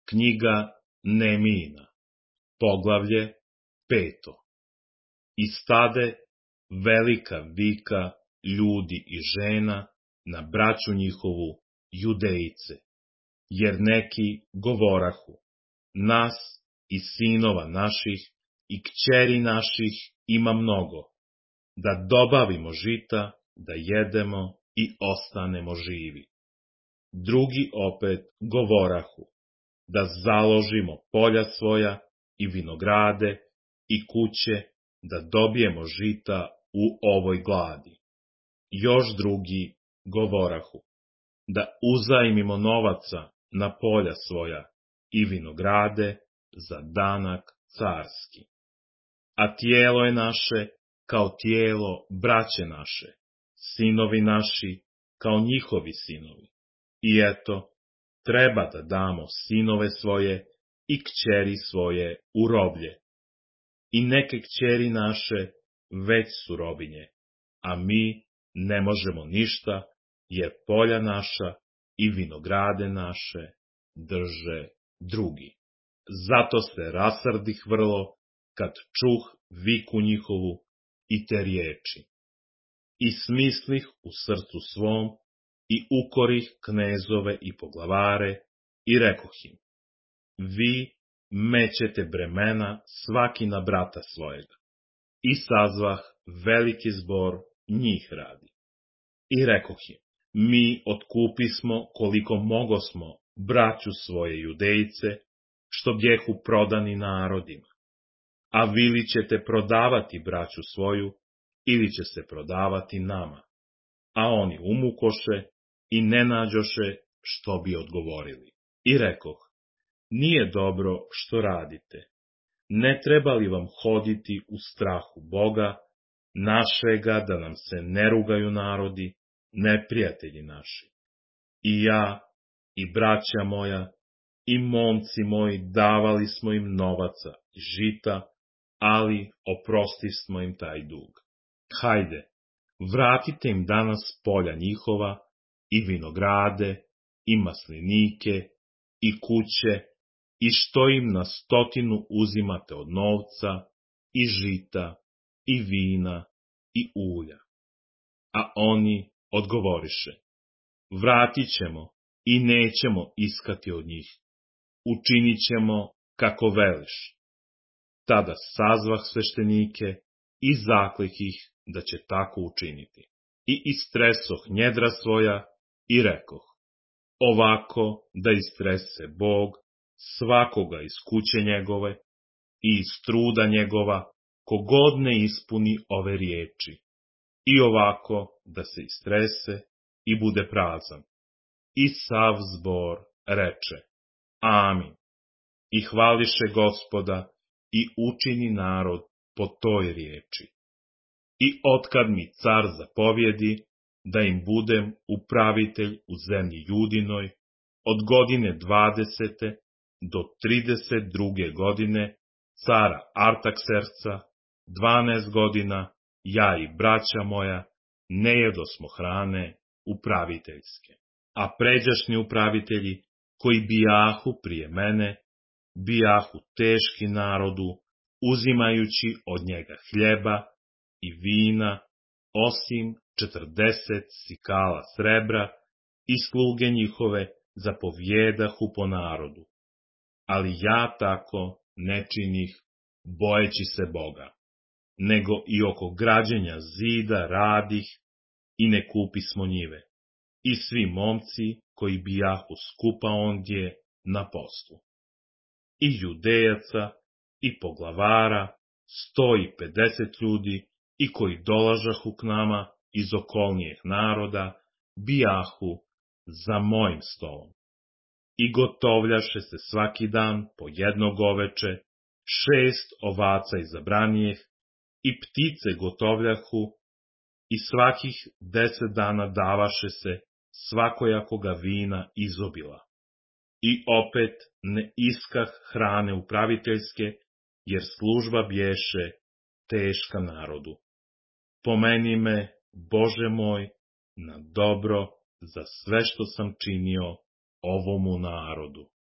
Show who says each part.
Speaker 1: Knjiga Neemijina, poglavlje 5. I stade velika vika ljudi i žena na braću njihovu, Judejice, jer neki govorahu, nas i sinova naših i kćeri naših ima mnogo, da dobavimo žita, da jedemo i ostanemo živi. Drugi opet govorahu, da založimo polja svoja i vinograde i kuće, da dobijemo žita u ovoj gladi. Još drugi govorahu, da uzajmimo novaca na polja svoja i vinograde za danak carski. A tijelo je naše kao tijelo braće naše, sinovi naši kao njihovi sinovi. I eto, treba da damo sinove svoje i kćeri svoje u roblje. I neke kćeri naše već su robinje, a mi ne možemo ništa, jer polja naša i vinograde naše drže drugi. Zato se rasrdih vrlo, kad čuh viku njihovu i te riječi. I smislih u srcu svom, i ukorih knezove i poglavare, i rekoh im, vi mećete bremena svaki na brata svojega. I sazvah veliki zbor njih radi. I rekoh im, mi otkupismo koliko mogosmo braću svoje Judejice, što bjehu prodani narodima. A vi li ćete prodavati braću svoju, ili će se prodavati nama? A oni umukoše i ne nađoše što bi odgovorili. I rekoh, nije dobro što radite. Ne treba li vam hoditi u strahu Boga, našega, da nam se ne rugaju narodi, neprijatelji naši? I ja, i braća moja, i momci moji davali smo im novaca i žita, ali oprostismo im taj dug. Hajde, vratite im danas polja njihova, i vinograde, i maslinike, i kuće, i što im na 100 uzimate od novca, i žita, i vina, i ulja. A oni odgovoriše, vratit ćemo i nećemo iskati od njih, učinit ćemo kako veliš. Tada sazvah sveštenike i zaklih ih da će tako učiniti. I istresoh njedra svoja i rekoh, ovako da istrese Bog svakoga iz kuće njegove i iz truda njegova, kogod ne ispuni ove riječi, i ovako da se istrese i bude prazan. I sav zbor reče, amin, i hvališe Gospoda i učini narod po toj riječi. I otkad mi car zapovjedi da im budem upravitelj u zemlji Judinoj, od godine 20. do 32. godine cara Artakserca, 12 godina, ja i braća moja ne jedosmo hrane upraviteljske. A pređašnji upravitelji, koji bijahu prije mene, bijahu teški narodu, uzimajući od njega hljeba i vina, osim 40 sikala srebra, i sluge njihove zapovjedahu po narodu. Ali ja tako ne činih, bojeći se Boga, nego i oko građenja zida radih i ne kupismo njive. I svi momci koji bijahu skupa ondje na poslu. I Judejaca, i poglavara, 150 ljudi, i koji dolažahu k nama iz okolnijeg naroda, bijahu za mojim stolom. I gotovljaše se svaki dan po jedno goveče, 6 ovaca izabranijih, i ptice gotovljahu, i svakih 10 dana davaše se svakojakoga vina izobila. I opet ne iskah hrane upraviteljske, jer služba bješe teška narodu. Pomeni me, Bože moj, na dobro za sve što sam činio ovomu narodu.